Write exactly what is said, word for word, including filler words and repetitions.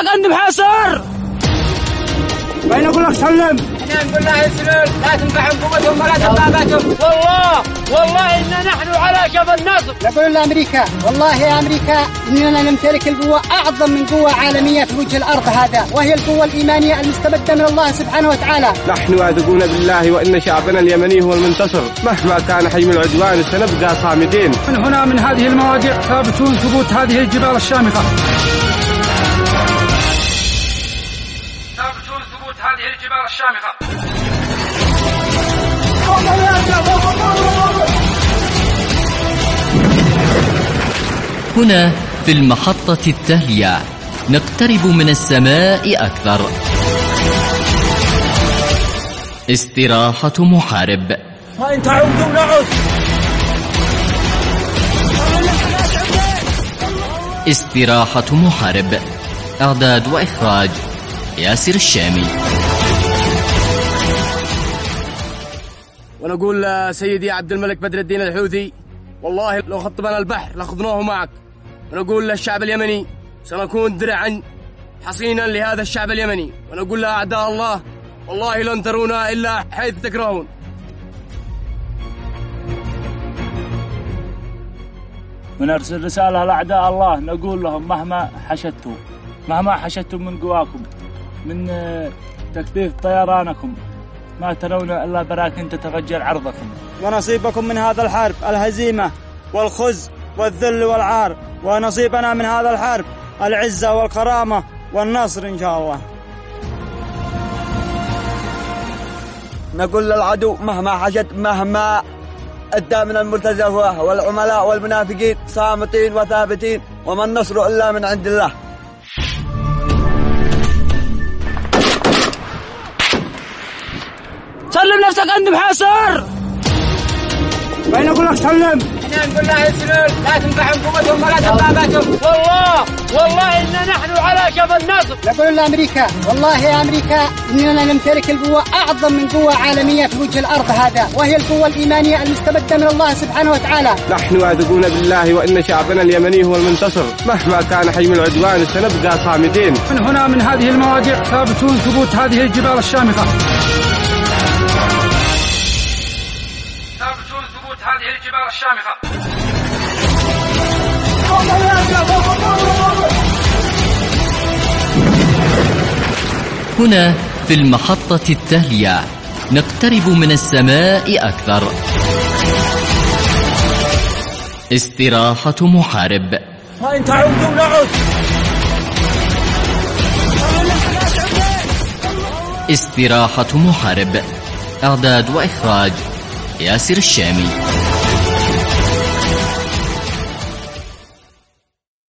عند محاصر. وين اقول لك سلم؟ احنا نقول له يسلم، لا تنفعهم قوتهم ولا دباباتهم. والله والله إن نحن على جبل النصر. نقول لأمريكا والله يا أمريكا إننا نمتلك القوة أعظم من قوة عالمية في وجه الأرض هذا، وهي القوة الإيمانية المستمدة من الله سبحانه وتعالى. نحن واثقون بالله وإن شعبنا اليمني هو المنتصر، مهما كان حجم العدوان سنبقى صامدين. من هنا من هذه المواضيع ثابتون ثبوت هذه الجبال الشامخة. ثابتون ثبوت هذه الجبال الشامخة. هنا في المحطة التالية نقترب من السماء أكثر. استراحة محارب. وإن تعودوا نعود. استراحة محارب. إعداد وإخراج ياسر الشامي. ونقول سيدي عبد الملك بدر الدين الحوثي، والله لو خطبنا البحر لأخذناه معك. ونقول للشعب اليمني سنكون درعا حصينا لهذا الشعب اليمني. ونقول لأعداء الله والله لن ترونا إلا حيث تكرهون. ونرسل رسالة لأعداء الله نقول لهم مهما حشدتم مهما حشدتم من قواكم من تكثيف طيرانكم ما ترون إلا براكين تتفجر عرضكم. ونصيبكم من هذا الحرب الهزيمة والخز والذل والعار، ونصيبنا من هذا الحرب العزة والكرامة والنصر إن شاء الله. نقول للعدو مهما حشد مهما أدى من المرتزقة والعملاء والمنافقين صامتين وثابتين، وما النصر إلا من عند الله. سلم نفسك عند محاصر. وين اقول لك سلم؟ احنا نقول له يسلم، لا تنفعهم قوتهم ولا دباباتهم. والله والله إن نحن على جبل النصر. نقول لأمريكا والله يا أمريكا إننا نمتلك القوة أعظم من قوة عالمية في وجه الأرض هذا، وهي القوة الإيمانية المستمدة من الله سبحانه وتعالى. نحن واثقون بالله وإن شعبنا اليمني هو المنتصر، مهما كان حجم العدوان سنبقى صامدين. من هنا من هذه المواضيع ثابتون ثبوت هذه الجبال الشامخة. ثابتون ثبوت هذه الجبال الشامخة. هنا في المحطة التالية نقترب من السماء أكثر. استراحة محارب. وإن تعودوا نعود. استراحة محارب. إعداد وإخراج ياسر الشامي.